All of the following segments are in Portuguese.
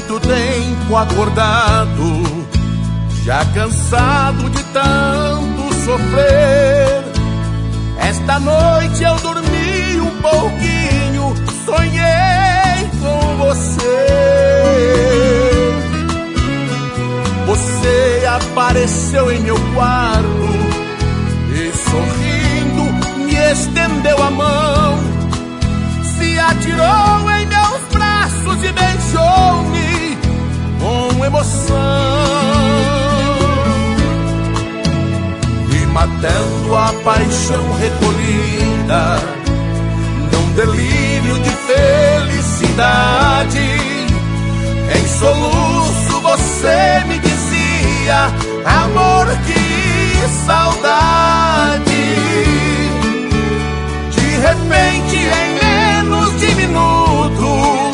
muito tempo acordado, já cansado de tanto sofrer. Esta noite eu dormi um pouquinho, sonhei com você. Você apareceu em meu quarto e sorrindo me estendeu a mão, se atirou em meus braços e beijou-me com emoção. E matando a paixão recolhida num delírio de felicidade, em soluço você me dizia: amor, que saudade. De repente, em menos de minuto,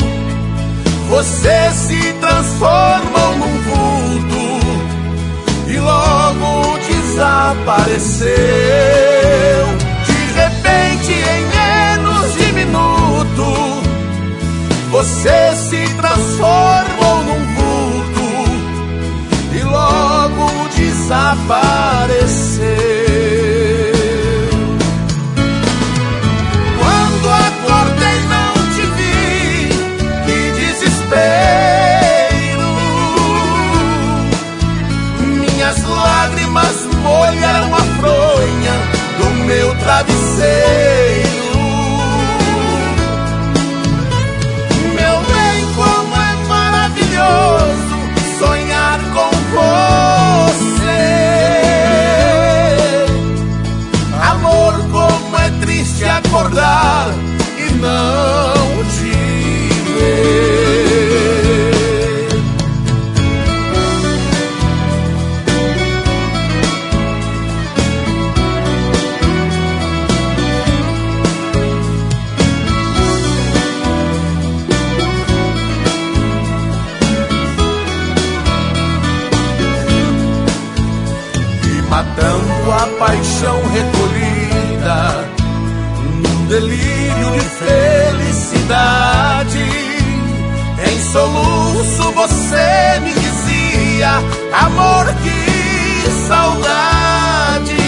você se transformou num vulto e logo desapareceu. De repente, em menos de minuto, você se transformou num vulto e logo desapareceu. Quando acordei não te vi, que desespero. Minhas lágrimas molharam a fronha do meu travesseiro. Meu bem, como é maravilhoso sonhar com você. Amor, como é triste acordar e não te ver. E matando a paixão recolhida num delírio de felicidade, em soluço você me dizia: amor, que saudade.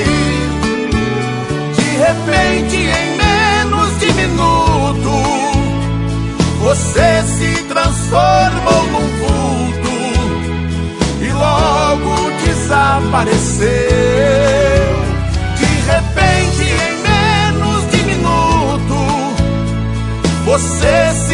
De repente, em menos de minuto, você se transformou num vulto e logo desapareceu. De repente, em menos de minuto, você se